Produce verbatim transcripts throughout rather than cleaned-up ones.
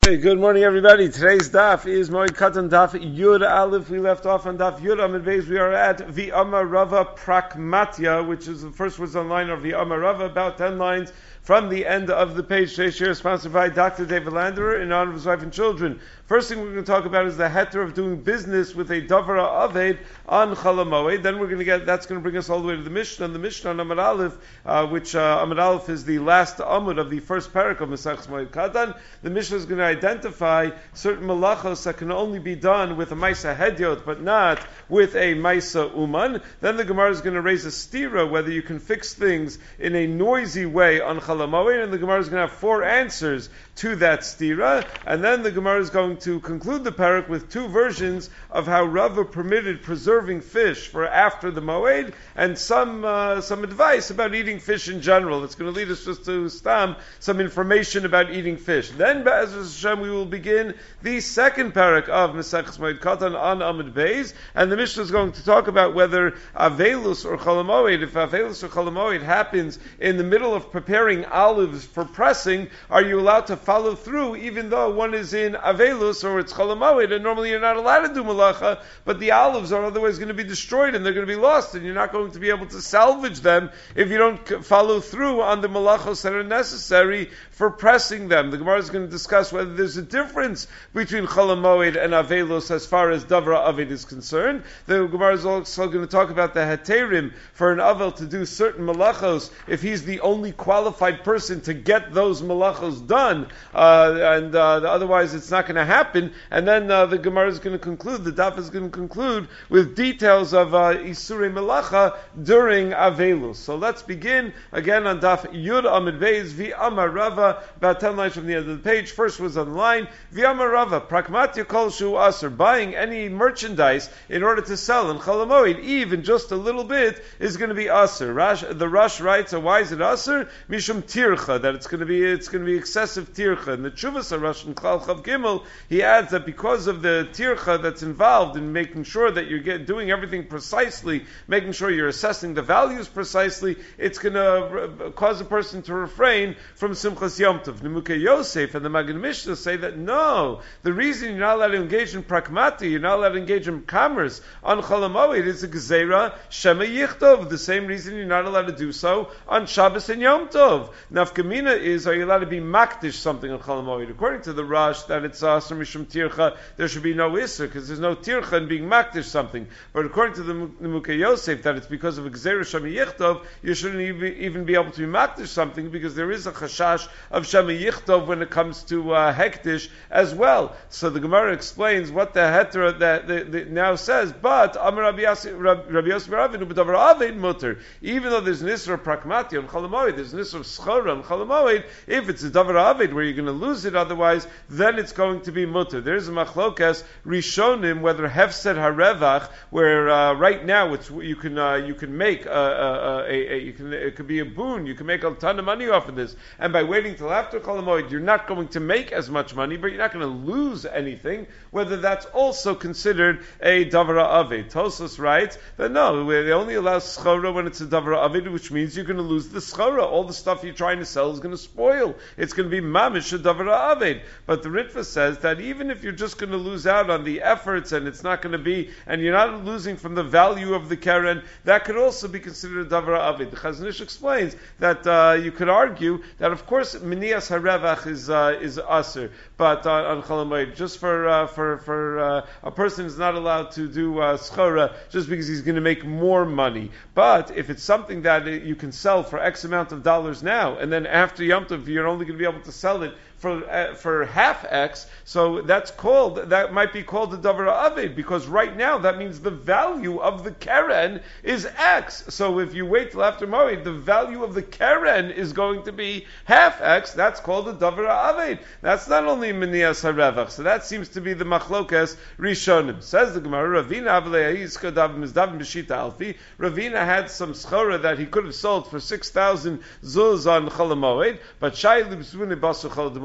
Hey, good morning, everybody. Today's daf is Moed Katan Daf Yud Aleph. We left off on Daf Yud Amid Beis. We are at V'Amar Rava Prakmatya, which is the first words on line of V'Amar Rava, about ten lines from the end of the page. Today's share is sponsored by Doctor David Landerer in honor of his wife and children. First thing we're going to talk about is the heter of doing business with a davara aved on Chol HaMoed. Then we're going to get, that's going to bring us all the way to the Mishnah, and the Mishnah on Amud Aleph, uh, which uh, Amud Aleph is the last Amud of the first parak of Masechus Moed Katan. The Mishnah is going to identify certain malachos that can only be done with a Maisa Hedyot, but not with a Maisa Uman. Then the Gemara is going to raise a stira, whether you can fix things in a noisy way on Chol HaMoed, and the Gemara is going to have four answers to that stira, and then the Gemara is going to conclude the parak with two versions of how Rava permitted preserving fish for after the Moed, and some uh, some advice about eating fish in general. It's going to lead us just to Stam, some information about eating fish. Then, Be'ez Hashem, we will begin the second parak of Masechus Moed Katan on Amud Beis, and the Mishnah is going to talk about whether Avelus or Chol HaMoed, if Avelus or Chol HaMoed happens in the middle of preparing olives for pressing, are you allowed to follow through even though one is in Avelus or it's Chol HaMoed, and normally you're not allowed to do malacha, but the olives are otherwise going to be destroyed and they're going to be lost, and you're not going to be able to salvage them if you don't follow through on the malachos that are necessary for pressing them. The Gemara is going to discuss whether there's a difference between Chol HaMoed and Avelus as far as Davra Avid is concerned. The Gemara is also going to talk about the heterim for an Avel to do certain malachos if he's the only qualified person to get those malachos done, uh, and uh, otherwise it's not going to happen. And then uh, the Gemara is going to conclude, the Daf is going to conclude with details of uh, Isurei Melacha during Avelus. So let's begin again on Daf Yud Amid Beis. V'Amar Rava, about ten lines from the end of the page. First was on the line. V'Amar Rava, Prakmatya Kol Shu Aser, buying any merchandise in order to sell in Chol HaMoed, even just a little bit, is going to be Aser. Rash, the Rush writes, why is it Aser? Mishum Tircha, that it's going to be it's going to be excessive Tircha. And the Chuvas Rush in Klal Chav Gimel, he adds that because of the Tircha that's involved in making sure that you're get, doing everything precisely, making sure you're assessing the values precisely, it's going to cause a person to refrain from Simchas Yom Tov. Nimukei Yosef and the Magen Mishnah say that no, the reason you're not allowed to engage in prakmati, you're not allowed to engage in commerce on Chol HaMoed is a Gezerah Shema Yichtov. The same reason you're not allowed to do so on Shabbos and Yom Tov. Nafkamina is, are you allowed to be makdish something on Chol HaMoed? According to the Rush, that it's Asr Mishum Tircha, there should be no Isser, because there's no Tircha in being makdish something. But according to the Nimukei Yosef, that it's because of a Gezerah Shema Yichtov, you shouldn't even, even be able to be makdish something, because there is a chashash of Shema Yichtov when it comes to uh, hektish as well. So the Gemara explains what the heter that the, the, now says, but Amar Rabbi Yosef Ravinu b'davar aved mutter. Even though there's an isra prakmati on Chol HaMoed, there's an isra schora on Chol HaMoed, if it's a davar aved where you're going to lose it otherwise, then it's going to be mutter. There's a machlokas rishonim whether hefsed harevach, where uh, right now it's you can uh, you can make a, a, a, a you can it could be a boon, you can make a ton of money off of this, and by waiting till after Chol HaMoed, you're not going to make as much money, but you're not going to lose anything, whether that's also considered a davara aved. Tosfos writes that no, they only allow schora when it's a davara aved, which means you're going to lose the schora. All the stuff you're trying to sell is going to spoil. It's going to be mamish a davara aved. But the Ritva says that even if you're just going to lose out on the efforts and it's not going to be, and you're not losing from the value of the keren, that could also be considered a davara aved. The Chazon Ish explains that uh, you could argue that of course minias harevach is uh, is aser, but uh, on Chol HaMoed, just for uh, for for uh, a person is not allowed to do uh, schora just because he's going to make more money. But if it's something that you can sell for X amount of dollars now, and then after Yom Tov you're only going to be able to sell it for uh, for half X, so that's called, that might be called the davar aved, because right now that means the value of the keren is X. So if you wait till after Moed, the value of the keren is going to be half X. That's called the davar aved. That's not only minias harevach. So that seems to be the machlokas rishonim. Says the Gemara, Ravina avleiyiska dav mizdav b'shita alfi. Ravina had some schora that he could have sold for six thousand zuz on Chol HaMoed, but shai libzvune basu Chol HaMoed.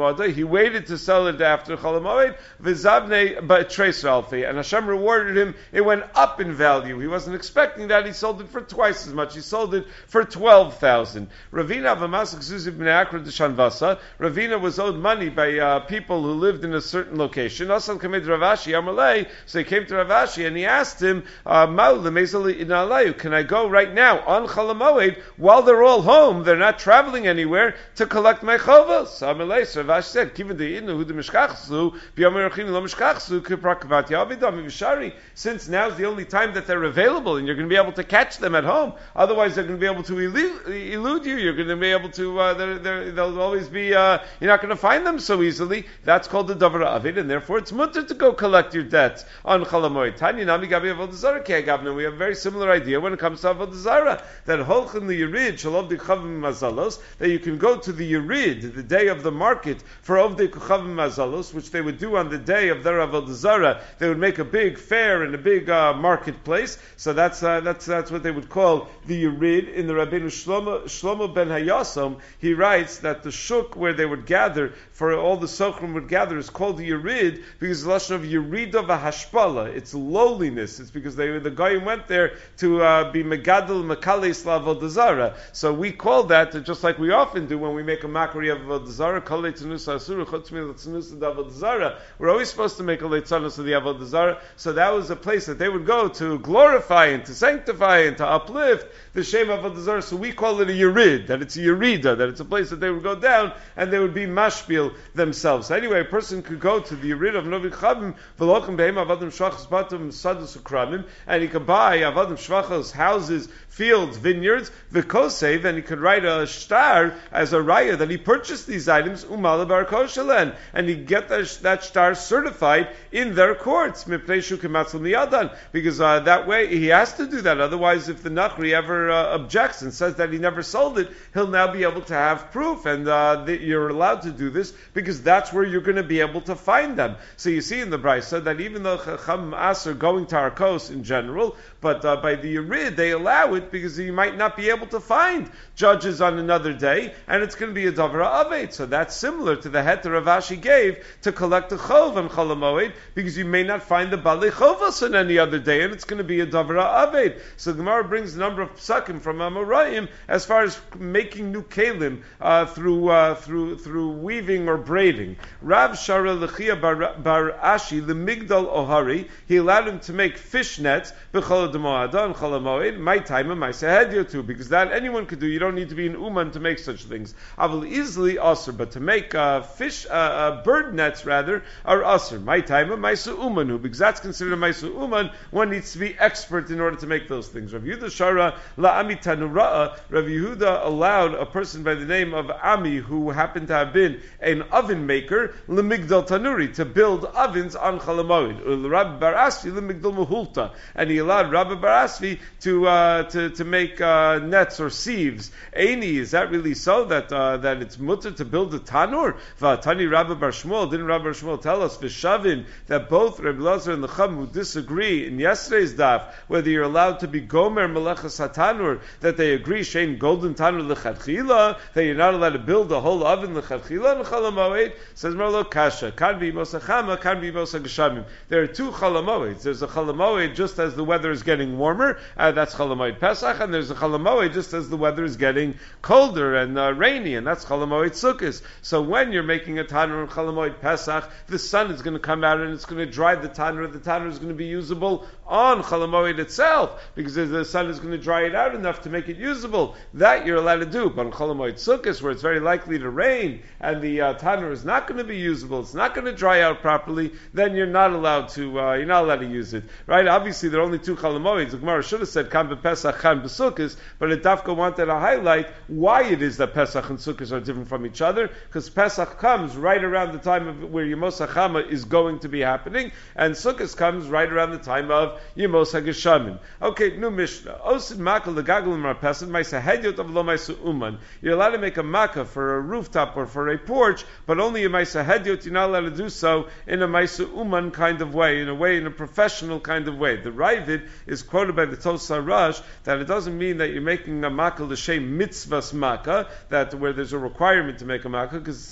Moda. He waited to sell it after Chol Hamoed. V'zavnei b'treis alfi, and Hashem rewarded him. It went up in value. He wasn't expecting that. He sold it for twice as much. He sold it for twelve thousand. Ravina v'masach zuziv b'nei akra d'shanvasa. Ravina was owed money by uh, people who lived in a certain location. Asal kamed Ravashi Amalei. So he came to Ravashi and he asked him, uh, can I go right now on Chol Hamoed while they're all home, they're not traveling anywhere, to collect my chovos? So Ravashi said, since now's the only time that they're available and you're going to be able to catch them at home, otherwise they're going to be able to elude, elude you, you're going to be able to, uh, they're, they're, they'll always be, uh, you're not going to find them so easily. That's called the Davar Avid, and therefore it's mutter to go collect your debts on Chol Hamoed. Tanya Nami Gabi Avodah Zarah Ki Agavna. We have a very similar idea when it comes to Avodah Zarah, that Holchin the Yerid Shalom Dechavim Mazalos, that you can go to the Yerid, the day of the market, for Ovdei Kuchavim Mazalos, which they would do on the day of their Avodah Zarah. They would make a big fair and a big uh, marketplace. So that's uh, that's that's what they would call the Yerid. In the Rabbeinu Shlomo, Shlomo ben Hayasom, he writes that the shuk where they would gather, for all the sochrim would gather, is called the Yerid because the lashon of Yerida v'hashpala. It's lowliness. It's because they the guy went there to uh, be megadol mekales la'avodah zarah. So we call that, just like we often do when we make a mockery of avodah zarah, kol leitzanus asura chutz mileitzanus avodah zarah. We're always supposed to make a leitzanus of the avodah zarah. So that was a place that they would go to glorify and to sanctify and to uplift the shem of avodah zarah. So we call it a yerid, that it's a yerida, that it's a place that they would go down and they would be mashpil themselves. So anyway, a person could go to the yerid of Novi Chavim v'lochem behem avadim shvachos batim sadus ukramim, and he could buy avadim shvachos, houses, fields, vineyards, v'kosev, and he could write a shtar as a raya that he purchased these items, umala bar koshelen, and he'd get that, that shtar certified in their courts, mipnei shu kematzal miyadan, because uh, that way he has to do that. Otherwise, if the Nachri ever uh, objects and says that he never sold it, he'll now be able to have proof, and uh, the, you're allowed to do this because that's where you're going to be able to find them. So you see in the Brisa that even though Chacham As are going to Arkos in general, but uh, by the Yerid they allow it because you might not be able to find judges on another day, and it's going to be a Davra Aved. So that's similar to the heter Rav Ashi gave to collect a Chov on Chol Hamoed, because you may not find the Balei Chovos on any other day, and it's going to be a Davra Aved. So the Gemara brings a number of psakim from Amoraim as far as making new kelim uh, through uh, through through weaving or braiding. Rav Shara Lechia Bar, Bar Ashi Lemigdal Ohari, he allowed him to make fish nets b'chol demoada and chol hamoed, my time and my sehedyo too, because that anyone could do. You don't need to be an uman to make such things. Avil easily asur, but to make uh, fish uh, uh, bird nets rather are asur. My time and my umanu, because that's considered a ma'isa uman. One needs to be expert in order to make those things. Rav Yehuda Shara la'ami tanura'a. Rav Yehuda allowed a person by the name of Ami, who happened to have been an oven maker, lemigdal tanuri, to build ovens on chol hamoed. Rabbi Bar Asvi lemigdal muhulta, and he allowed Rabbi Bar Asvi to uh, to to make uh, nets or sieves. Eini, is that really so that uh, that it's mutter to build a tanur? V'atani Rabbi Bar Shmuel, didn't Rabbi Bar Shmuel tell us v'shavin that both Rabbi Lazar and the Chum who disagree in yesterday's daf whether you're allowed to be gomer melechas hatanur, that they agree shein golden tanur lechatchila, that you're not allowed to build a whole oven lechatchila and chol hamoed? Says Marlo Kasha, kan be mosachama, kan be mosageshamim. There are two chol hamoeds. There's a chol hamoed just as the weather is getting warmer, uh, that's chol hamoed Pesach, and there's a chol hamoed just as the weather is getting colder and uh, rainy, and that's chol hamoed Sukkos. So when you're making a tanur on chol hamoed Pesach, the sun is going to come out and it's going to dry the tanur. The tanur is going to be usable on chol hamoed itself, because the sun is going to dry it out enough to make it usable. That you're allowed to do. But on chol hamoed Sukkos, where it's very likely to rain and the uh, tanur is not going to be usable, it's not going to dry out properly, then you're not allowed to uh, you're not allowed to use it. Right? Obviously, there are only two chol hamoeds. The Gemara should have said kan b'Pesach, kan b'Sukkos, but it Dafka wanted to highlight why it is that Pesach and Sukkos are different from each other, because Pesach comes right around the time of where Yemos HaChama is going to be happening, and Sukkos comes right around the time of Yemos HaGeshamim. Okay, new Mishnah. Osid Maka l'gagol marpesin ma'isa hedyot of lo ma'isa uman. You're allowed to make a makkah for a rooftop or for a porch, but only a ma'isa hedyot. You're not allowed to do so in a ma'isa uman kind of way, in a way, in a professional kind of way. The Ravid is quoted by the Tosar Rosh that it doesn't mean that you're making a makkah l'shem mitzvahs makkah, that where there's a requirement to make a makkah, because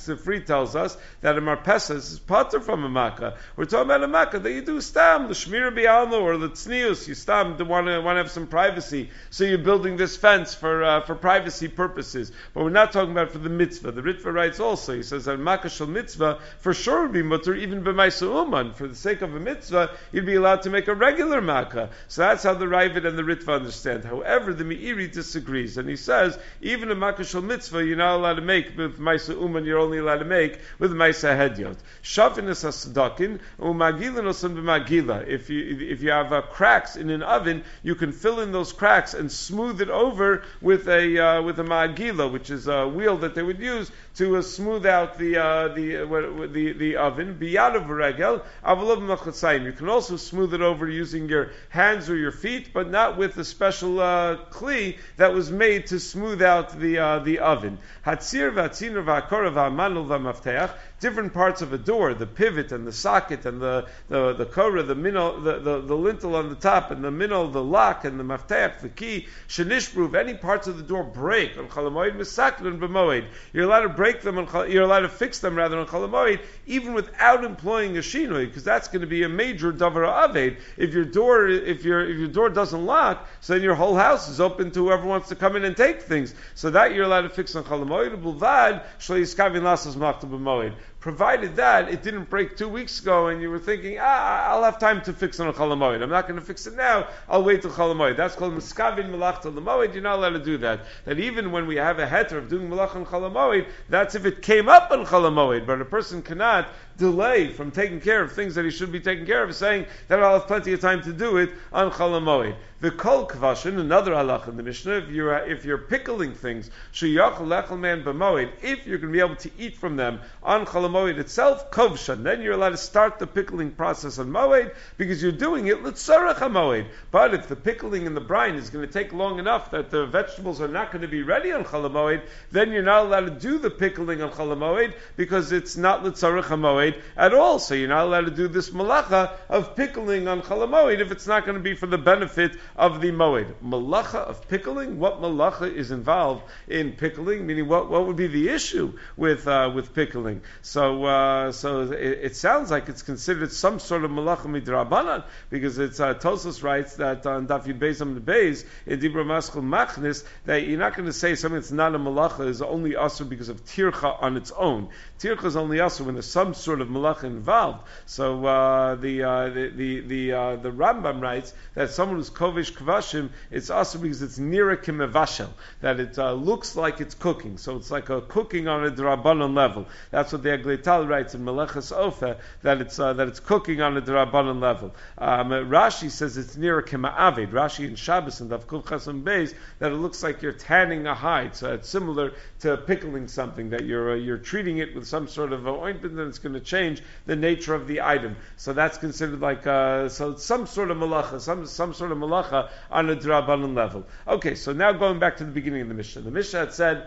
Sifri tells us that a marpesa is pater from a makkah. We're talking about a makkah that you do stam, the shmira bi'alma, or the tznius, you stam, to want to, want to have some privacy, so you're building this fence for uh, for privacy purposes. But we're not talking about for the mitzvah. The Ritva writes also, he says that makkah shel mitzvah, for sure would be mutter, even b'maisa uman. For the sake of a mitzvah, you'd be allowed to make a regular makkah. So that's how the Ravid and the Ritva understand. However, the Meiri disagrees, and he says, even a makkah shel mitzvah, you're not allowed to make with maisa uman, you're only allowed to make with maisa hedyot. Shavinas hasadakin, umagilin osan b'magila. If you, if you have uh, cracks in an oven, you can fill in those cracks and smooth it over with a, uh, with a magila, which is a wheel that they would use to uh, smooth out the, uh, the, uh, the, the oven. Biyad of regel, avolav machatzayim. You can also smooth it over using your hands or your feet, but not with a special uh, kli that was made to smooth out the uh, the oven. Hatzir v'atzinur v'akora v'amanul v'mafteach. Different parts of a door, the pivot and the socket and the the the korah, the minol, the, the, the lintel on the top, and the minol, the lock, and the mafteach, the key. Shenishbru, if any parts of the door break on chalamoid misakrin b'moed, you're allowed to break them. On, you're allowed to fix them rather on chalamoid, even without employing a shinoi, because that's going to be a major davar aved. If your door, if your if your door doesn't lock, so then your whole house is open to whoever wants to come in and take things. So that you're allowed to fix on chalamoid. Bulvad shlo yiskavin lasas machta b'moed. Provided that it didn't break two weeks ago and you were thinking, ah, I'll have time to fix it on Chalamoid. I'm not going to fix it now. I'll wait till Chalamoid. That's called Miskavin Malach Chalamoid. You're not allowed to do that. That even when we have a heter of doing Malach on Chalamoid, that's if it came up on Chalamoid. But a person cannot delay from taking care of things that he should be taking care of, saying that I'll have plenty of time to do it on Chalamoid. The kol kvashin, another halach in the Mishnah, if you're if you're pickling things, sheyachol lechel man b'moed, if you're going to be able to eat from them on Chalamoid itself, kovshan, then you're allowed to start the pickling process on moed because you're doing it l'tzarech hamoed. But if the pickling in the brine is going to take long enough that the vegetables are not going to be ready on Chalamoid, then you're not allowed to do the pickling on Chalamoid because it's not l'tzarech hamoed at all. So you're not allowed to do this malacha of pickling on Chalamoid if it's not going to be for the benefit of the moed. Malacha of pickling, what malacha is involved in pickling, meaning what, what would be the issue with uh, with pickling? So uh, so it, it sounds like it's considered some sort of malacha midrabanan, because it's uh, Tosfos writes that on Daf Yud Beis Amud Beis in Dibra Maschil Machnis that you're not going to say something that's not a malacha is only asur because of tircha on its own. Tircha is only asur when there's some sort of malacha involved. So uh, the, uh, the the the uh, the Rambam writes that someone who's kovish kvashim, it's also because it's nira kimevashel, that it uh, looks like it's cooking. So it's like a cooking on a drabanan level. That's what the Aglital writes in Meleches Ofer, that it's uh, that it's cooking on a drabanan level. Um, Rashi says it's nira kima'avid. Rashi in Shabbos and Daf Kuf Chasam Beis that it looks like you're tanning a hide. So it's similar to pickling something, that you're uh, you're treating it with some sort of ointment, and it's going to change the nature of the item. So that's considered like uh, so it's some sort of malacha, some some sort of malacha on a drabanan level. Okay, so now going back to the beginning of the Mishnah. The Mishnah had said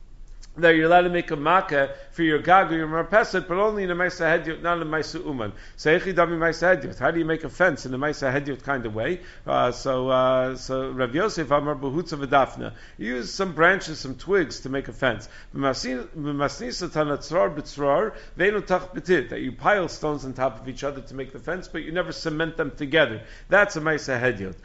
that you're allowed to make a makkah for your gag or your marpeset, but only in a maisa hedyot, not in a maisa uman. So echidami maisa hedyot. How do you make a fence in a maisa hedyot kind of way? Uh, so, uh, so Rav Yosef Amar Behutza v'Dafna. You use some branches, some twigs to make a fence. That you pile stones on top of each other to make the fence, but you never cement them together. That's a maisa hedyot.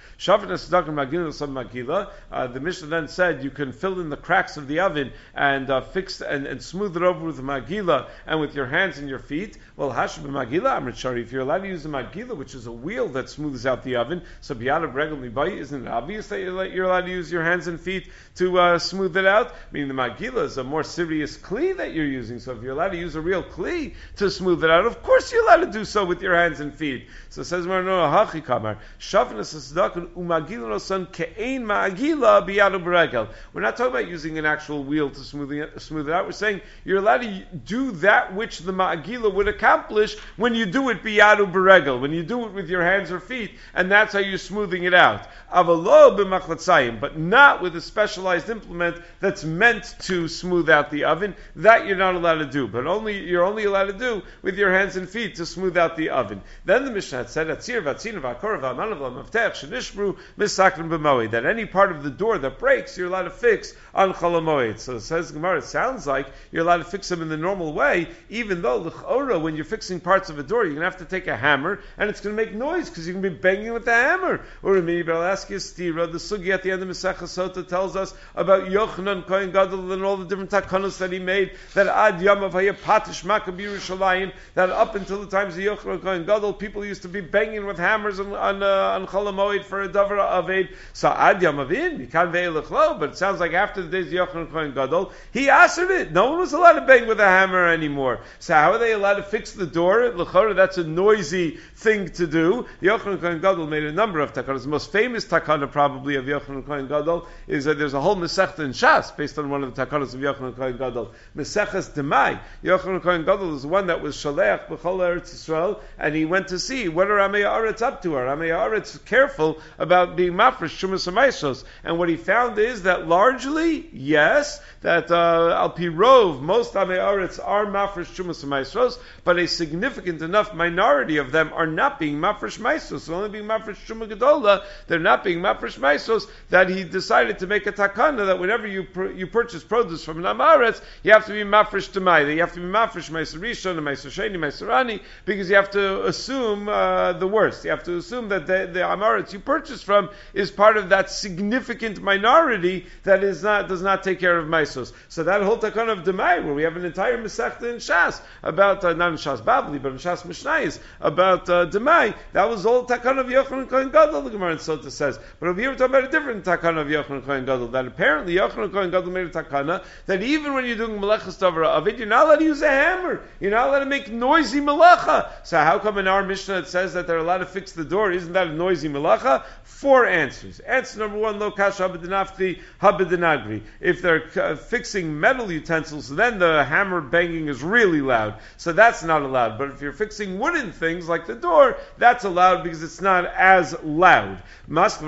Uh, the Mishnah then said you can fill in the cracks of the oven and uh, fix and, and smooth it over with a magila and with your hands and your feet. Well, hash b'magila amrit shari. If you're allowed to use a magila, which is a wheel that smooths out the oven, so biyad regel mibai, isn't it obvious that you're allowed to use your hands and feet to uh, smooth it out? Meaning the magila is a more serious kli that you're using. So if you're allowed to use a real kli to smooth it out, of course you're allowed to do so with your hands and feet. So it says no hachi kamar shavnas asdakun umagila nosan ke'ein magila biyad regel. We're not talking about using an actual wheel to smooth it smooth it out. We're saying you're allowed to do that which the ma'agila would accomplish when you do it biyadu beregel, when you do it with your hands or feet, and that's how you're smoothing it out. Avalo b'machlatzayim, but not with a specialized implement that's meant to smooth out the oven. That you're not allowed to do, but only you're only allowed to do with your hands and feet to smooth out the oven. Then the Mishnah had said Atzir v'atzinu v'akor v'amanav l'maftech shenishbru misakrin b'moed, that any part of the door that breaks you're allowed to fix on Chalamoed. So it says Gemara Gemara, it sounds like you're allowed to fix them in the normal way, even though l'chora, when you're fixing parts of a door, you're going to have to take a hammer, and it's going to make noise because you're going to be banging with the hammer. Or maybe I'll ask you, Stira, the sugi at the end of Masechah Sota tells us about Yochanan Kohen Gadol and all the different takanos that he made, that ad yamav haya patish maka b'Yerushalayim, that up until the times of Yochanan Kohen Gadol, people used to be banging with hammers on on, uh, on Chol HaMoed for a davar aved. So ad yamavin, you can't ve'elechlo, but it sounds like after the days of Yochanan Kohen Gadol, he answered it. No one was allowed to bang with a hammer anymore. So how are they allowed to fix the door? L'chora, that's a noisy thing to do. Yochanan Kohen Gadol made a number of takanos. The most famous takana probably of Yochanan Kohen Gadol is that there's a whole Masechta in Shas based on one of the takanos of Yochanan Kohen Gadol. Maseches Demai. Yochanan Kohen Gadol is one that was shaleach b'chol Eretz Yisrael, and he went to see what are Amei Haaretz up to. Are Amei Haaretz careful about being mafresh Shumas HaMaisos? And what he found is that largely, yes, that uh, al pi rov, most Amei Haaretz are mafresh Shumas HaMaisos, but a significant enough minority of them are not being mafresh Maisos. So only being mafresh Shumah Gedola, they're not being mafresh Maisos, that he decided to make a takana that whenever you pr- you purchase produce from an Amaretz, you have to be mafresh Demai. You have to be mafresh Maiser Rishon, Maiser Sheni, Maiser Ani, because you have to assume uh, the worst. You have to assume that the, the Amaretz you purchase from is part of that significant minority that is not does not take care of Maisos. So that whole takana of Demai, where we have an entire Masechta in Shas about uh, not in Shas Babli, but in Shas Mishnayos about uh, Demai, that was all takana of Yochanan Kohen Gadol, the Gemara in Sota says. But over here we're talking about a different takana of Yochanan Kohen Gadol, that apparently Yochanan Kohen Gadol made a takana that even when you're doing melechas davar avid, you're not allowed to use a hammer. You're not allowed to make noisy melacha. So how come in our Mishnah it says that they're allowed to fix the door? Isn't that a noisy melacha? Four answers. Answer number one, lo kasha habedinafti habedinagri. If they're uh, fixing metal utensils, then the hammer banging is really loud. So that's not allowed. But if you're fixing wooden things like the door, that's allowed because it's not as loud. Does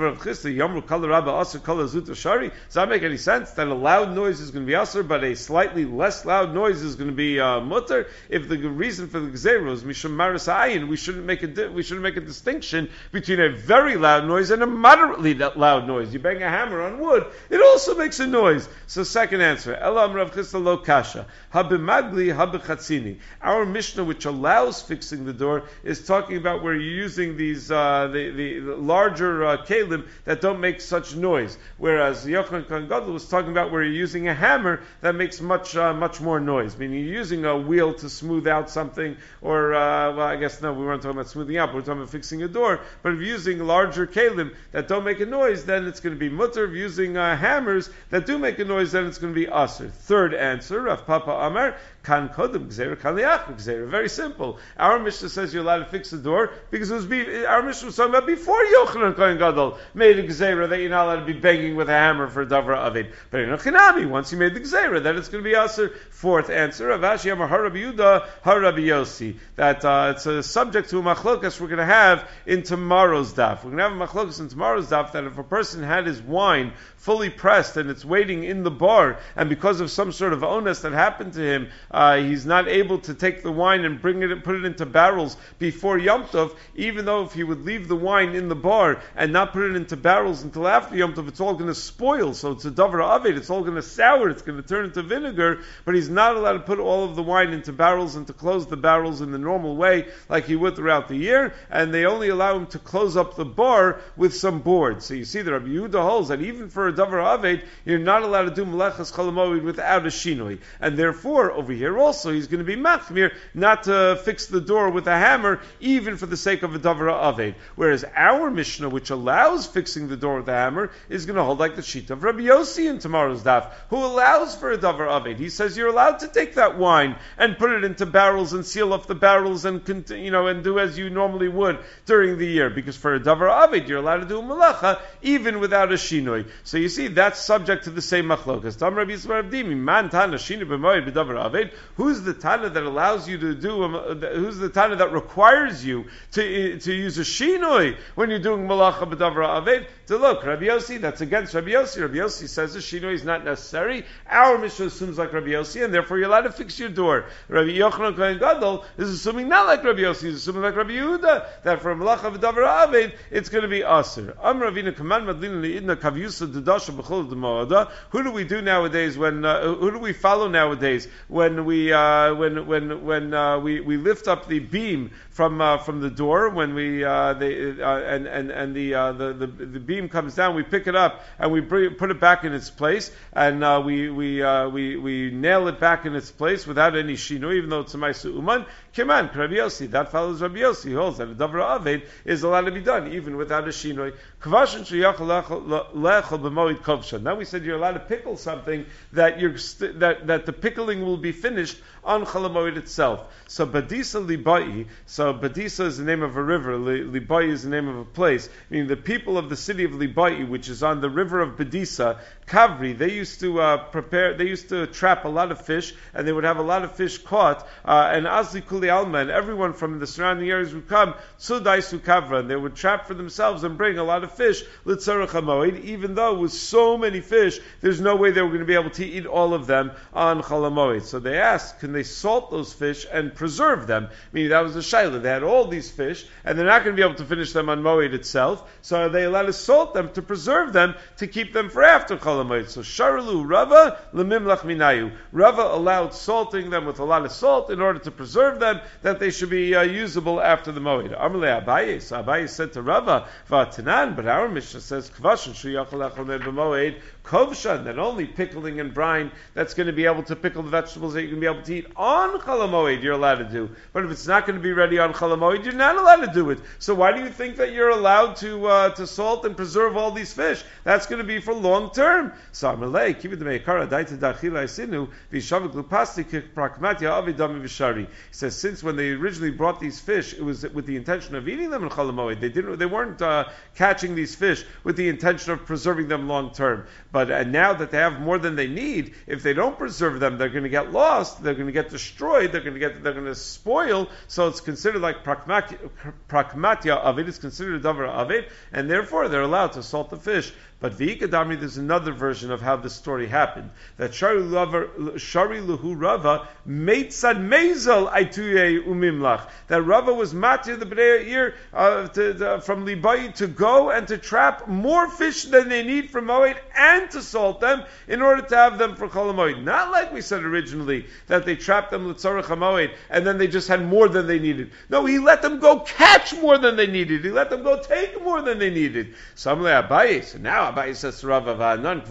that make any sense? That a loud noise is going to be asur, but a slightly less loud noise is going to be uh, mutter? If the reason for the gzeira is mishum maris ayin, we shouldn't make a di- we shouldn't make a distinction between a very loud noise and a moderately loud noise. You bang a hammer on wood, it also makes a noise. So second answer, Elam Rav Chisda lo kasha habimagli habichatzini. Our Mishnah, which allows fixing the door, is talking about where you're using these uh, the, the, the larger uh, kalim that don't make such noise. Whereas Yochanan Kohen Gadol was talking about where you're using a hammer that makes much uh, much more noise. Meaning you're using a wheel to smooth out something, or uh, well, I guess no, we weren't talking about smoothing out, but we're talking about fixing a door. But if you're using larger kalim that don't make a noise, then it's going to be mutter. If you're using uh, hammers that do make a noise, then it's going to be asur. Third answer, Rav Papa Amar, kan kodem gzeira kan liach gzeira. Very simple. Our Mishnah says you're allowed to fix the door because it was be, our Mishnah was talking about before Yochanan Kohen Gadol made a gzeira that you're not allowed to be banging with a hammer for davar avid. But in a chinami, once you made the gzeira, then it's going to be asur. Fourth answer, Rav Ashi Amar Har Rabbi Yehuda Har Rabbi Yossi, that uh, it's a subject to a machlokas we're going to have in tomorrow's daf. We're going to have a machlokas in tomorrow's daf that if a person had his wine fully pressed and it's waiting in the bar, and because of some sort of onus that happened to him, uh, he's not able to take the wine and bring it and put it into barrels before Yom Tov, even though if he would leave the wine in the bar and not put it into barrels until after Yom Tov, it's all going to spoil. So it's a davar avid, it's all going to sour, it's going to turn into vinegar, but he's not allowed to put all of the wine into barrels and to close the barrels in the normal way like he would throughout the year, and they only allow him to close up the bar with some boards. So you see that Rabbi Yehuda holds that even for a davar aved, you're not allowed to do melechas chol hamoed without a shinoi, and therefore over here also he's going to be machmir not to fix the door with a hammer, even for the sake of a davar aved. Whereas our Mishnah, which allows fixing the door with a hammer, is going to hold like the sheet of Rabbi Yossi in tomorrow's daf, who allows for a davar aved. He says you're allowed to take that wine and put it into barrels and seal off the barrels and you know and do as you normally would during the year, because for a davar aved you're allowed to do a melacha even without a shinoi. So you see that's subject to the same machlokas. Tam Rabbi Yisrael Abdimi, man tana shinoi b'moed b'davar aved. Who's the tana that allows you to do? A, who's the tana that requires you to to use a shinoi when you're doing melacha b'davar aved? To look, Rabbi Yossi, that's against Rabbi Yossi. Rabbi Yossi says the shinoi is not necessary. Our Mishnah assumes like Rabbi Yossi, and therefore you're allowed to fix your door. Rabbi Yochanan Kohen Gadol is assuming not like Rabbi Yossi, he's assuming like Rabbi Yehuda, that for melacha v'davar aved, it's going to be asur. Am Ravina Kaman Madlin Li'idna Kavyusa Dedasha B'chol Demoada. Who do we do nowadays when when uh, who do we follow nowadays? When we uh, when when when uh, we we lift up the beam from uh, from the door, when we uh, they uh, and and and the, uh, the the the beam comes down, we pick it up and we bring, put it back in its place, and uh, we we uh, we we nail it back in its place without any shino, even though it's a ma'aser uman. Kiman, Rabbi Yossi, that follows Rabbi Yossi, he holds that a davar aved is allowed to be done even without a shinoi. Kvashin sheyachal lechol b'moed kovshan. Now we said you're allowed to pickle something that you're st- that that the pickling will be finished on Chol Hamoed itself. So Badisa Libai, so Badisa is the name of a river, Libai is the name of a place, meaning the people of the city of Libai, which is on the river of Badisa, Kavri, they used to uh, prepare, they used to trap a lot of fish, and they would have a lot of fish caught, uh, and Azli Kuli Alma, and everyone from the surrounding areas would come, Tzudai Su Kavra, and they would trap for themselves and bring a lot of fish, Litzarach Hamoed, even though with so many fish, there's no way they were going to be able to eat all of them on Chol Hamoed. So they asked, can they salt those fish and preserve them? Meaning that was the shaila. They had all these fish, and they're not going to be able to finish them on Moed itself, so are they allowed to salt them to preserve them, to keep them for after Chol Hamoed? So Sharalu Rava Lemimlach Minayu. Rava allowed salting them with a lot of salt in order to preserve them, that they should be uh, usable after the Moed. Amalei Abaye. So Abaye said to Rava, Vatanan, but our Mishnah says, Kvashin Shuyachal Echol B'Moed, Kovshan, that only pickling and brine that's going to be able to pickle the vegetables that you're going to be able to eat on Chol Hamoed, you're allowed to do. But if it's not going to be ready on Chol Hamoed, you're not allowed to do it. So why do you think that you're allowed to uh, to salt and preserve all these fish? That's going to be for long term. So Amalei, Kivit Meikara, Daita Dachila Isinu, Vishavik Lupasti Prakmatya Avidami Vishari. He says, since when they originally brought these fish, it was with the intention of eating them in Chol Hamoed. They didn't, they weren't uh, catching these fish with the intention of preserving them long term. But uh, now that they have more than they need, if they don't preserve them, they're going to get lost. They're going to get destroyed. They're going to get. They're going to spoil. So it's considered like prakmatya of it. It's considered a davar of it, and therefore they're allowed to salt the fish. But v'ikadami, there's another version of how this story happened. That Shari Luhu Rava meitzad mezel aituye umimlach. That Rava was matir the b'nei ear uh, to, to, from Libai to go and to trap more fish than they need for Moed and to salt them in order to have them for Chol Hamoed. Not like we said originally that they trapped them l'tzarech hamoed and then they just had more than they needed. No, he let them go catch more than they needed. He let them go take more than they needed. So Abaye, so now Abaye says to Rav Avanan,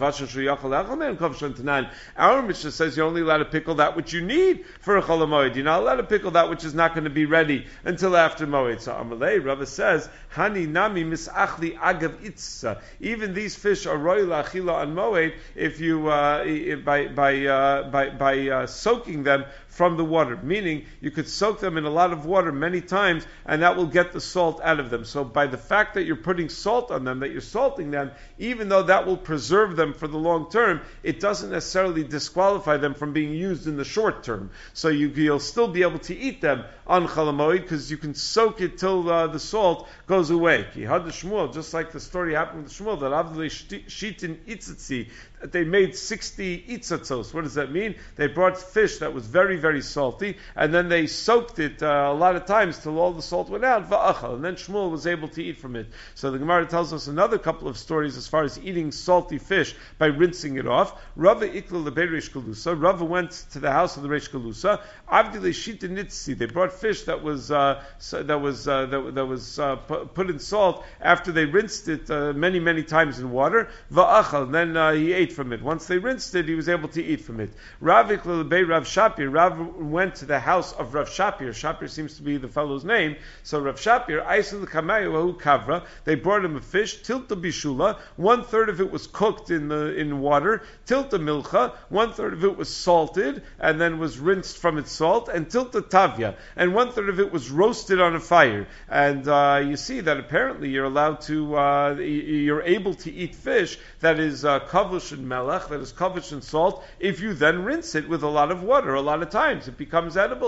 our Mishnah says you're only allowed to pickle that which you need for a Chol Hamoed. You're not allowed to pickle that which is not going to be ready until after Moed. So Amalei, Rava says, Hani nami misachli agav itza. Even these fish are roy la'achila on Moed if you uh, if by by uh, by by uh, soaking them from the water, meaning you could soak them in a lot of water many times, and that will get the salt out of them. So by the fact that you're putting salt on them, that you're salting them, even though that will preserve them for the long term, it doesn't necessarily disqualify them from being used in the short term. So you, you'll still be able to eat them on Chol Hamoed because you can soak it till uh, the salt goes away. Ki had the Shmuel, just like the story happened with Shmuel, that Avdei Shitin Itzitzi, that they made sixty itzatzos. What does that mean? They brought fish that was very, very salty, and then they soaked it uh, a lot of times till all the salt went out, va'achal, and then Shmuel was able to eat from it. So the Gemara tells us another couple of stories as far as eating salty fish by rinsing it off. Rava ikla lebei Reish Galusa. Rava went to the house of the Reish Galusa. Avdei Shita Nitzi. They brought fish that was uh, that was uh, that, that was uh, put in salt after they rinsed it uh, many, many times in water. Va'achal, and then uh, he ate from it. Once they rinsed it, he was able to eat from it. Rav ikla lebei Rav Shapir. Rav went to the house of Rav Shapir. Shapir seems to be the fellow's name. So Rav Shapir, Aisul Kamayu Kavra, they brought him a fish, Tilta Bishula, one third of it was cooked in the in water, Tilta Milcha, one third of it was salted and then was rinsed from its salt, and Tilta Tavya, and one third of it was roasted on a fire. And uh, you see that apparently you're allowed to, uh, you're able to eat fish that is uh, kavush and melech, that is kavush and salt, if you then rinse it with a lot of water, a lot of times. It becomes edible.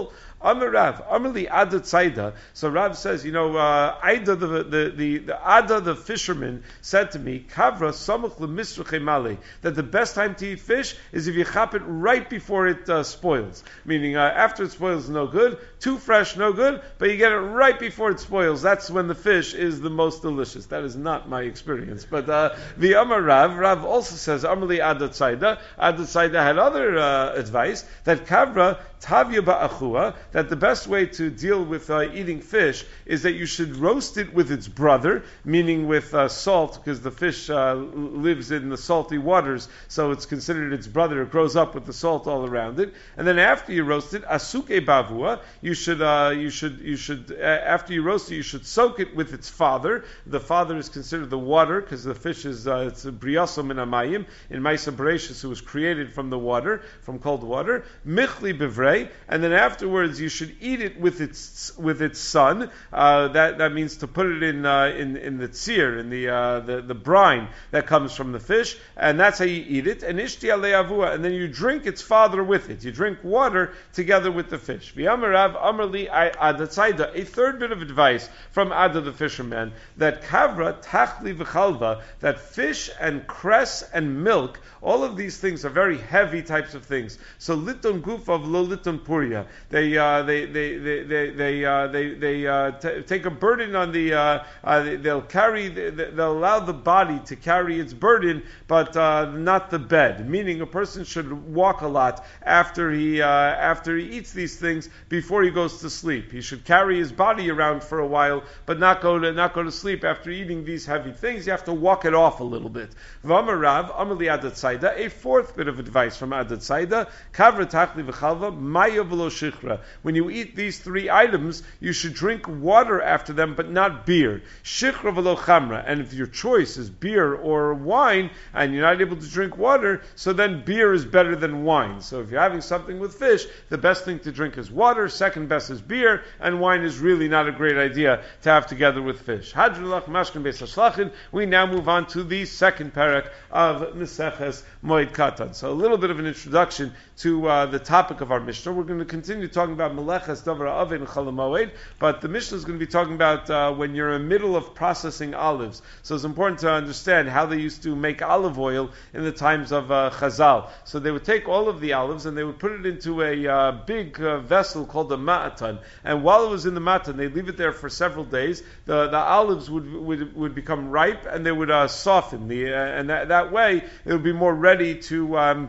Amar Rav, Amarli Ada Tzaida. So Rav says, you know, uh, Aida, the, the, the, the Ada, the fisherman, said to me, Kavra Samuch Lemisruche Male, that the best time to eat fish is if you chop it right before it uh, spoils. Meaning, uh, after it spoils, no good. Too fresh, no good. But you get it right before it spoils. That's when the fish is the most delicious. That is not my experience. But uh, the Amar Rav, Rav also says, Amarli Ada Tzaida. Ada Tzaida had other uh, advice that Kavra Tavya Ba'achua, that the best way to deal with uh, eating fish is that you should roast it with its brother, meaning with uh, salt, because the fish uh, lives in the salty waters, so it's considered its brother. It grows up with the salt all around it. And then after you roast it, asuke bavua, you should, uh, you should, you should, uh, after you roast it, you should soak it with its father. The father is considered the water, because the fish is, uh, it's a briaso min amayim, in Maisa Bereshis, it was created from the water, from cold water. Michli bevrei, and then afterwards you should eat it with its with its son. Uh, that that means to put it in uh, in in the tzir, in the uh, the the brine that comes from the fish, and that's how you eat it. And ishti alei avua, and then you drink its father with it. You drink water together with the fish. V'amarav amarli Ada Tzaida. A third bit of advice from Ada the fisherman, that kavra tachli v'chalva, that fish and cress and milk, all of these things are very heavy types of things. So liton gufav lo liton puria. They uh, they they they they they uh, they, they uh, t- take a burden on the. Uh, uh, they'll carry. They'll allow the body to carry its burden, but uh, not the bed. Meaning, a person should walk a lot after he uh, after he eats these things before he goes to sleep. He should carry his body around for a while, but not go to not go to sleep after eating these heavy things. You have to walk it off a little bit. V'amar Rav, Amarli Ada Tzaida. A fourth bit of advice from Ada Tzaida: Kavra tachli v'chalva maya v'lo shichra. When you eat these three items, you should drink water after them, but not beer. Shichra v'lo chamra. And if your choice is beer or wine, and you're not able to drink water, so then beer is better than wine. So if you're having something with fish, the best thing to drink is water, second best is beer, and wine is really not a great idea to have together with fish. Hadrulach mashkin beis hashlachin. We now move on to the second parak of Meseches Moed Katan. So a little bit of an introduction to uh, the topic of our Mishnah. We're going to continue talking about Meleches Davar Aved and Chol Hamoed, but the Mishnah is going to be talking about uh, when you're in the middle of processing olives. So it's important to understand how they used to make olive oil in the times of uh, Chazal. So they would take all of the olives and they would put it into a uh, big uh, vessel called a ma'atan. And while it was in the ma'atan, they'd leave it there for several days. The, the olives would, would would become ripe and they would uh, soften. The, uh, and that, that way it would be more ready to... Um,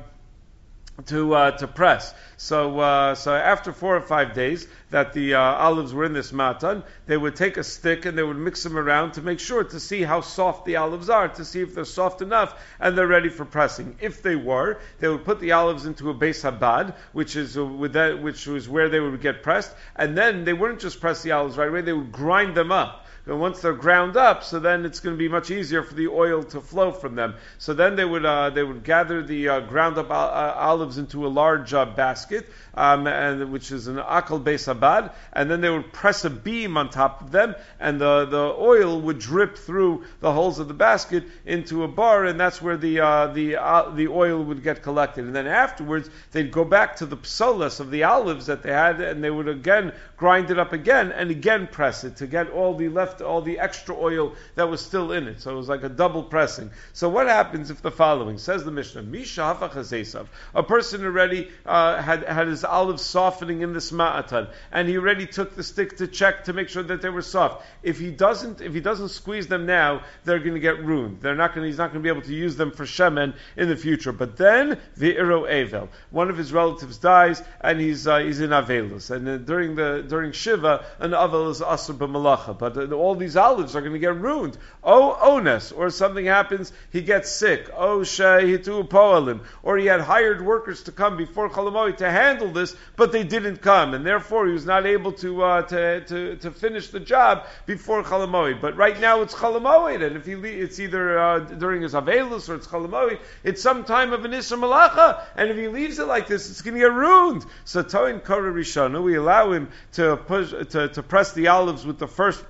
to uh, to press. So uh, so after four or five days that the uh, olives were in this matan, they would take a stick and they would mix them around to make sure to see how soft the olives are, to see if they're soft enough and they're ready for pressing. If they were, they would put the olives into a beis habad, which is uh, with that, which was where they would get pressed, and then they wouldn't just press the olives right away; they would grind them up. And once they're ground up, so then it's going to be much easier for the oil to flow from them. So then they would uh, they would gather the uh, ground up uh, olives into a large uh, basket, um, and which is an akal beis habad, and then they would press a beam on top of them, and the, the oil would drip through the holes of the basket into a bar, and that's where the uh, the uh, the oil would get collected. And then afterwards, they'd go back to the psolas of the olives that they had, and they would again grind it up again and again press it to get all the left. all the extra oil that was still in it. So it was like a double pressing. So what happens if the following, says the Mishnah, Misha hafach hazesav, a person already uh, had, had his olives softening in this ma'atan, and he already took the stick to check to make sure that they were soft. If he doesn't, if he doesn't squeeze them now, they're going to get ruined. They're not going. He's not going to be able to use them for shemen in the future. But then v'iro evel, one of his relatives dies, and he's uh, he's in avelus, and uh, during the during shiva, an avel is asur b'malacha, but uh, all these olives are going to get ruined. Oh, ones, or something happens, he gets sick. Oh, shehitu poalim, or he had hired workers to come before Chol Hamoed to handle this, but they didn't come, and therefore he was not able to uh, to, to to finish the job before Chol Hamoed. But right now it's Chol Hamoed, and if he le- it's either uh, during his avelus or it's Chol Hamoed, it's some time of an isur malacha, and if he leaves it like this, it's going to get ruined. So Toin Kora Rishona, we allow him to push to, to press the olives with the first pressing.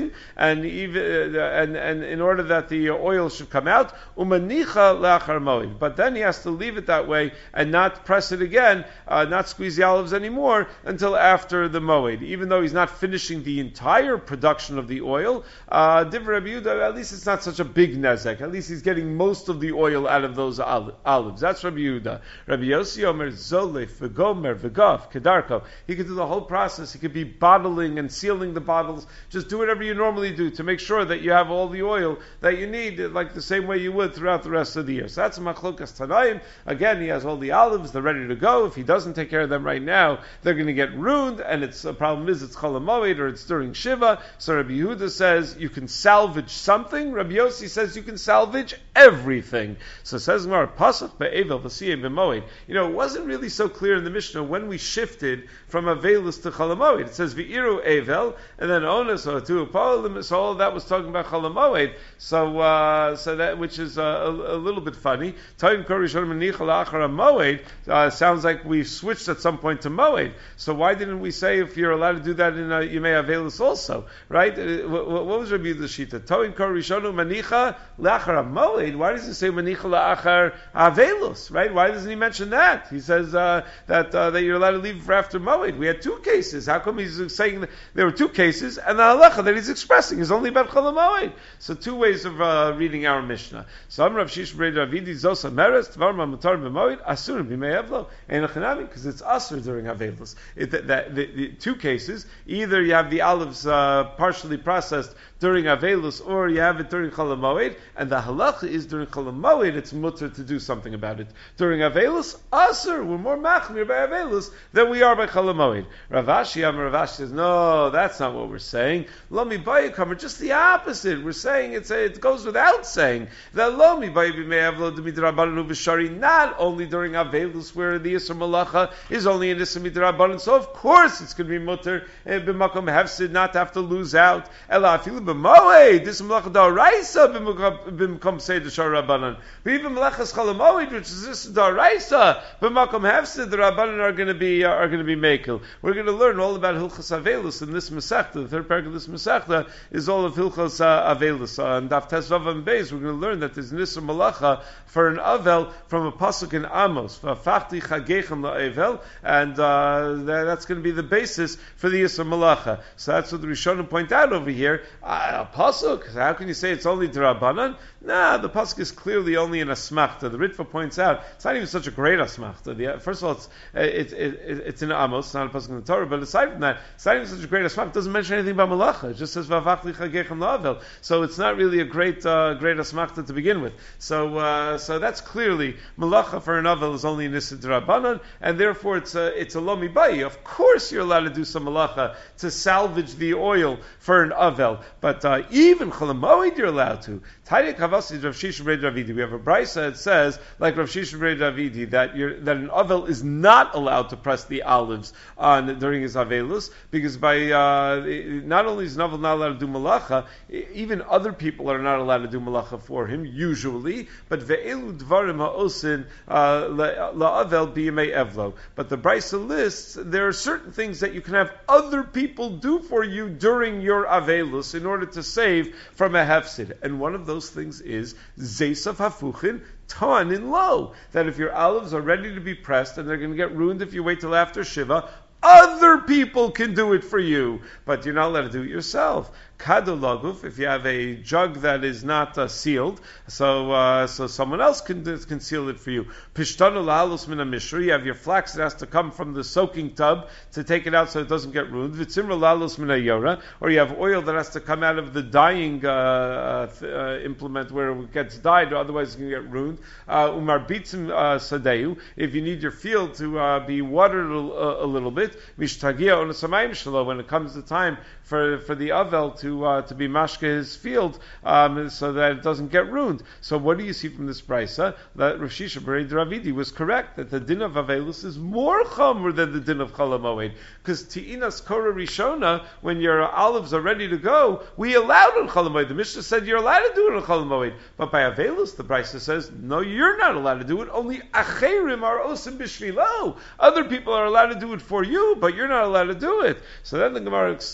pressing, and even uh, and and in order that the oil should come out, umanicha leachar moed. But then he has to leave it that way and not press it again, uh, not squeeze the olives anymore until after the moed. Even though he's not finishing the entire production of the oil, uh, Divrei Rabbi Yehuda, at least it's not such a big nezek. At least he's getting most of the oil out of those olives. That's Rabbi Yehuda. Rabbi Yossi Omer Zolef v'Gomer v'Gav Kedarko. He could do the whole process. He could be bottling and sealing the bottles. Just do whatever you normally do to make sure that you have all the oil that you need, like the same way you would throughout the rest of the year. So that's Machlokas Tanaim. Again, he has all the olives. They're ready to go. If he doesn't take care of them right now, they're going to get ruined. And it's the problem is it's Chol HaMoed or it's during Shiva. So Rabbi Yehuda says you can salvage something. Rabbi Yossi says you can salvage everything. So says Gemara, Pasach be'evel v'siyeh b'moed. You know, it wasn't really so clear in the Mishnah when we shifted from Avelus to Chol HaMoed. It says v'iru evel, and then onus or tu apolim. So all of that was talking about Chol HaMoed. So, uh, so that which is uh, a, a little bit funny. Ta'im korishon menicha la'achar moed sounds like we've switched at some point to moed. So why didn't we say if you're allowed to do that in a Yimei Avelus also, right? Uh, what, what was Rabbi Yehuda's shita? Ta'im korishon menicha la'achar moed. Why does he say menicha la'achar Avelus, right? Why doesn't he mention that? He says uh, that uh, that you're allowed to leave for after moed. We had two cases. How come he's saying that there were two cases, and the halacha that he's expressing is only about Chol HaMoed? So two ways of uh, reading our Mishnah. So I'm Rav Shish Brei Ravidi Zosa Meres Tvar Mamutar B'Moed Asur B'Mei Evlo Ein Achanami, because it's Asur during Avelus. It, that, that, the, the two cases, either you have the olives uh, partially processed during Avelus, or you have it during Chol HaMoed, and the halacha is during Chol HaMoed it's mutter to do something about it. During Avelus, Asur, we're more machmir by Avelus than we are by Chol HaMoed. Rav Ashi Amar Rav Ashi says, no, that's not what we're saying. Lomi Bayikamer, just the opposite. We're saying it's a, it goes without saying that Lomi Bayibimei Demidrabanu B'Shari, not only during Avelus where the Yisr Malacha is only in Yisr Midrabanan, so of course it's going to be mutter b'makom hefsid, not to have to lose out. Ela afilu b'moed, this Malacha Da'araisa b'makom Seder Shar Rabbanan. But even Malachas Chol HaMoed, which is this Da'araisa b'makom hefsid, the Rabbanan are going to be uh, are going to be mekel. We're going to learn all about Hilchas Avelus in this Masechta. The third paragraph of this Masechta is all of Hilchas uh, Avelus. Uh, and Daf Tes Vav and Beis, we're going to learn that there's Nisr Malacha for an Avel from a pasuk in Amos, V'afachti Chagechem la'Avel, and uh, that, that's going to be the basis for the Yisr Malacha. So that's what the Rishonim point out over here. Uh, a pasuk, how can you say it's only D'Rabbanan? Nah, the pasuk is clearly only an asmachta. The Ritva points out it's not even such a great asmachta. The, first of all, it's it, it, it, it's in Amos, it's not a pasuk in the Torah. But aside from that, it's not even such a great asmachta. It doesn't mention anything about malacha. It just says v'avachli chagechem la'avel. So it's not really a great uh, great asmachta to begin with. So uh, so that's clearly malacha for an avel is only nisid rabbanon, and therefore it's a it's a lomi bayi. Of course, you're allowed to do some malacha to salvage the oil for an avel, but uh, even chol hamoed you're allowed to. Tayyik Havasi Rav Shisha Brei Davidi. We have a brisa that says, like Rav Shisha Brei Davidi, that you're, that an avel is not allowed to press the olives on during his avelus, because by uh, not only is an avel not allowed to do malacha, even other people are not allowed to do malacha for him usually. But ve'elu dvarim ha'osin la'avel b'yemei evlo. But the brisa lists there are certain things that you can have other people do for you during your avelus in order to save from a hefsid, and one of those those things is Zeisav Hafuchin Ta'anin Lo. That if your olives are ready to be pressed and they're going to get ruined if you wait till after Shiva, other people can do it for you, but you're not allowed to do it yourself. Kado laguf, if you have a jug that is not uh, sealed, so uh, so someone else can can seal it for you. Pishtanu lahalus min mishra, you have your flax that has to come from the soaking tub to take it out so it doesn't get ruined. Vitzimra lahalus min yora, or you have oil that has to come out of the dyeing uh, uh, implement where it gets dyed, or otherwise it's going to get ruined. Umar bitzim sadeu, if you need your field to uh, be watered a, a little bit. Mishtagia on samayim shelo, when it comes the time for for the avel to uh, to be mashke his field, um, so that it doesn't get ruined. So what do you see from this brisa? That Rav Shisha Brei Davidi was correct that the din of avelus is more chomer than the din of chol hamoed, because ti'inas kora rishona, when your olives are ready to go, we allowed on chol hamoed. The Mishnah said you're allowed to do it on chol hamoed, but by avelus the brisa says no, you're not allowed to do it. Only acherim are osim b'shvilo. Other people are allowed to do it for you, but you're not allowed to do it. So then the Gemara, uh, the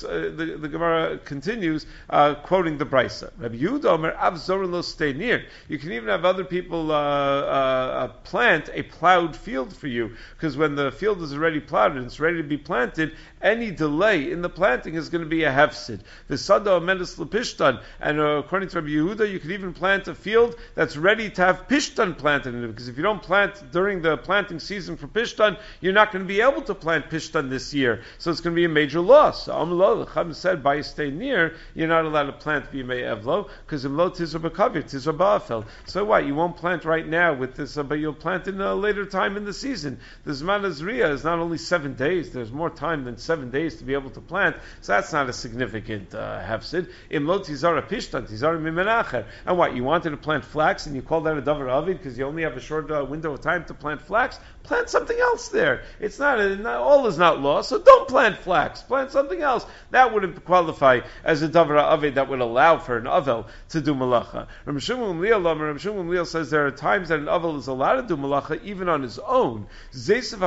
the, the Gemara continues, uh, quoting the Brisa. Rabbi Yehuda Omer, Av Zorin lo stay near. You can even have other people uh, uh, plant a plowed field for you, because when the field is already plowed and it's ready to be planted, any delay in the planting is going to be a hefsid. The Sada Amendus Lepishtan, and uh, according to Rabbi Yehuda, you could even plant a field that's ready to have Pishtan planted in it, because if you don't plant during the planting season for Pishtan, you're not going to be able to plant Pishtan this year. So it's going to be a major loss. Amlo, the Chacham said, by stay near, you're not allowed to plant B'yimei Evlo, because Imlo Tizra B'Kavir, Tizra Ba'afel. So what? You won't plant right now with this, uh, but you'll plant in a later time in the season. The Zman Azriya is not only seven days, there's more time than seven days to be able to plant, so that's not a significant uh, hefsid. Imlo Tizara Pishtan, Tizara Mimenacher. And what? You wanted to plant flax, and you call that a Davar Avid because you only have a short uh, window of time to plant flax? Plant something else there. It's not, a, not all is not lost, so don't plant flax. Plant something else. That wouldn't qualify as a davar avid that would allow for an avel to do malacha. Rabbi Shimon Gamliel, Rabbi Shimon Gamliel says there are times that an avel is allowed to do malacha even on his own. Let's say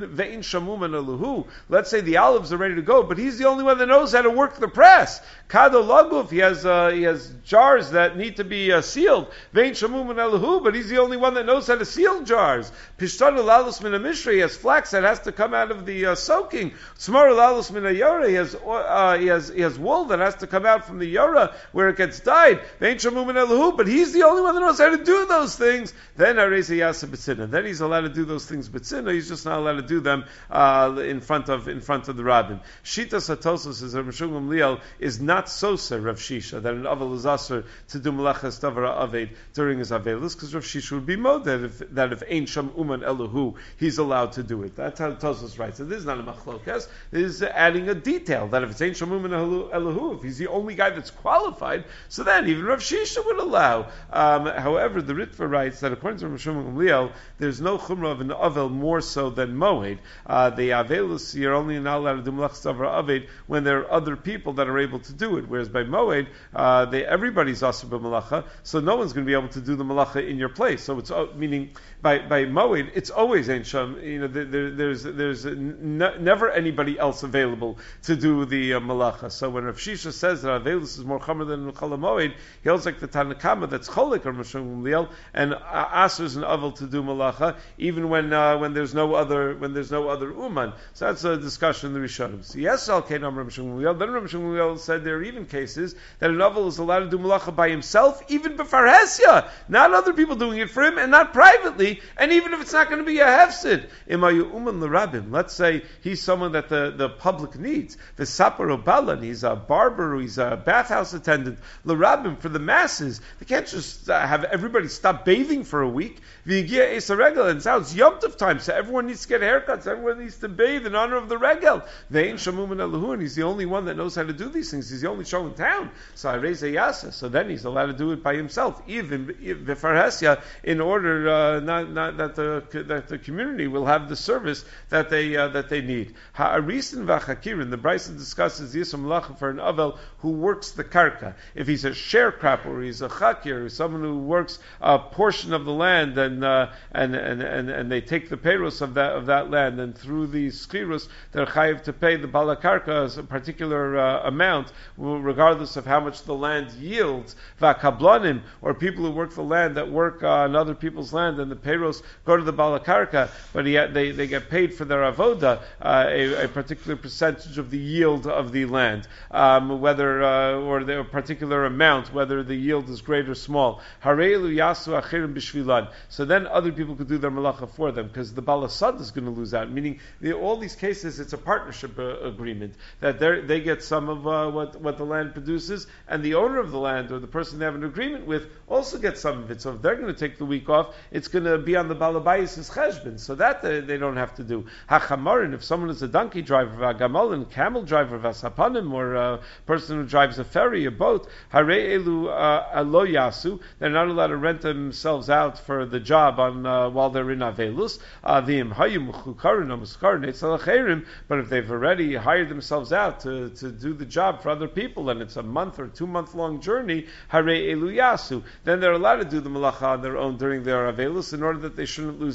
the olives are ready to go, but he's the only one that knows how to work the press. Kado laguf, he has uh, he has jars that need to be uh, sealed. Vein shamum and elahu, but he's the only one that knows how to seal jars. Pishtanu lalus min mishra, he has flax that has to come out of the uh, soaking. Smar lalus min yora, he has uh, he has he has wool that has to come out from the yora where it gets dyed. Vein shamum and elahu, but he's the only one that knows how to do those things. Then areza yasa b'tzina. Then he's allowed to do those things b'tzina. He's just not allowed to do them uh, in front of in front of the rabbin. Shita Satosos, as Rabbi Shimon Gamliel, is not so sir Rav Shisha that an avel is aser to do malachas davara aved during his avelus, because Rav Shisha would be mo that if that if ein sham uman elahu he's allowed to do it. That's how Tosos writes. So this is not a machlokas. This is adding a detail that if it's ein sham uman elahu, if he's the only guy that's qualified, so then even Rav Shisha would allow. Um, however, the Ritva writes that according to Rav Shimon Gamliel, there's no chumrah of an avel more so than moed. Uh, the avelus you're only not allowed to do malachas davara aved when there are other people that are able to do it, whereas by Moed, uh, they, everybody's asur b'malacha, so no one's going to be able to do the malacha in your place. So it's uh, meaning by by Moed, it's always Ein Sham. You know, there, there's there's n- never anybody else available to do the uh, malacha. So when Rav Shisha says that Avelus is more chamer than Chala Moed, he holds like the Tanakama that's cholik or Mishum Liel and uh, asers and avel to do malacha, even when uh, when there's no other when there's no other uman. So that's a discussion in the Rishonim. So yes, Al Kainam Rav Mishum Liel. Then Rav Mishum Liel said there are even cases that an avel is allowed to do malacha by himself, even b'farhesya, not other people doing it for him, and not privately, and even if it's not going to be a hefsid. Imayu uman l'rabim. Let's say he's someone that the, the public needs. V'sapar obalan, he's a barber, or he's a bathhouse attendant. L'rabim, for the masses. They can't just uh, have everybody stop bathing for a week. V'yigia esa regel, and now it's Yom Tov time, so everyone needs to get haircuts, everyone needs to bathe in honor of the regel. Ve'in shamum and elahu, and he's the only one that knows how to do these things. He's the only show in town. So I raise a yasa. So then he's allowed to do it by himself, even b'farhesya, in order uh, not, not that the that the community will have the service that they uh, that they need. Ha'arisin v'chakirin. The Brisa discusses yisum malacha for an avel who works the karka. If he's a sharecropper, or he's a chakir, or someone who works a portion of the land, and uh, and, and and and they take the payros of that of that land, and through the skirus they're chayiv to pay the balakarka a particular uh, amount, regardless of how much the land yields. Vakablanim, or people who work the land that work uh, on other people's land, and the payros go to the balakarka, but yet they, they get paid for their avoda uh, a, a particular percentage of the yield of the land, um, whether uh, or the particular amount, whether the yield is great or small. Harelu yasu achirim b'shvilan. So then other people could do their malacha for them, because the balasad is going to lose out. Meaning, the, all these cases, it's a partnership uh, agreement that they get some of uh, what what the land produces, and the owner of the land or the person they have an agreement with also gets some of it. So if they're going to take the week off, it's going to be on the balabayis' cheshbon, so that they, they don't have to do. Hachamarin, if someone is a donkey driver, a gamalin, camel driver, vasapanim, or a person who drives a ferry, a boat, hare elu alo yasu, they're not allowed to rent themselves out for the job on uh, while they're in avelus. V'im hayim chukarin amuskarin etzalacherim, but if they've already hired themselves out to, to do the job for other people, and it's a month or two month long journey, hare elu yasu, then they're allowed to do the malacha on their own during their avelus, in order that they shouldn't lose out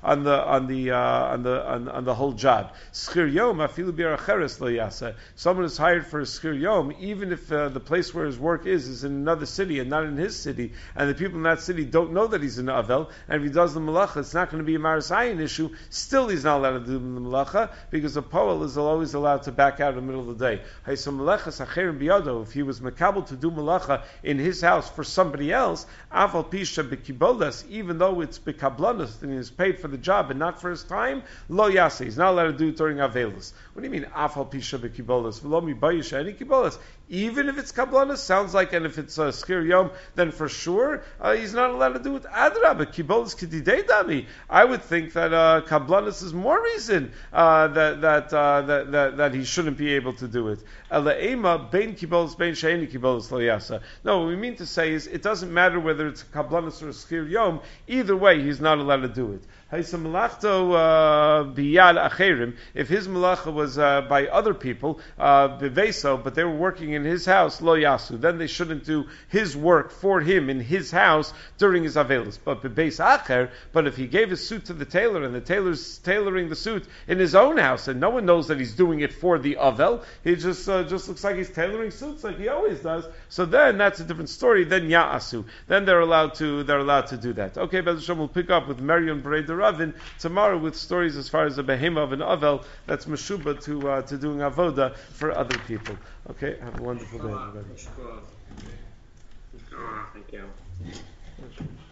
on the on the uh, on the on, on the whole job. Schir yom afilu b'eracheres lo yasa. Someone is hired for a schir yom, even if uh, the place where his work is is in another city and not in his city, and the people in that city don't know that he's in Avel, and if he does the malacha, it's not going to be a marasayin issue. Still, he's not allowed to do the malacha because a poel is always allowed to back out in the middle of the day. If he was makabel to do malacha in his house for somebody else, aval pisha bekibolas, even though it's bekablanas and he's paid for the job and not for his time, lo yase. He's not allowed to do it during avelus. What do you mean aval pisha bekibolas? V'lo mibayisha any kibolas. Even if it's kablanas, sounds like, and if it's a uh, skir yom, then for sure uh, he's not allowed to do it. Adrabah, kibolas kididei dami. I would think that uh, kablanas is more reason uh, that that, uh, that that that he shouldn't be able to do it. Elaema bein kibolas bein sheini kibolas lo yasa. No, what we mean to say is it doesn't matter whether it's a kablanas or a skir yom. Either way, he's not allowed to do it. If his malacha was uh, by other people, uh, beveso, but they were working in his house, lo yasu, then they shouldn't do his work for him in his house during his avelus. But bebeis acher, but if he gave his suit to the tailor and the tailor's tailoring the suit in his own house and no one knows that he's doing it for the avel, he just uh, just looks like he's tailoring suits like he always does. So then that's a different story. Then ya'asu, then they're allowed to they're allowed to do that. Okay, Bez Hashem, we'll pick up with Merion Breder Ravin tomorrow with stories as far as a behema of an avel that's meshuba to uh, to doing avoda for other people. Okay, have a wonderful day, everybody. Thank you.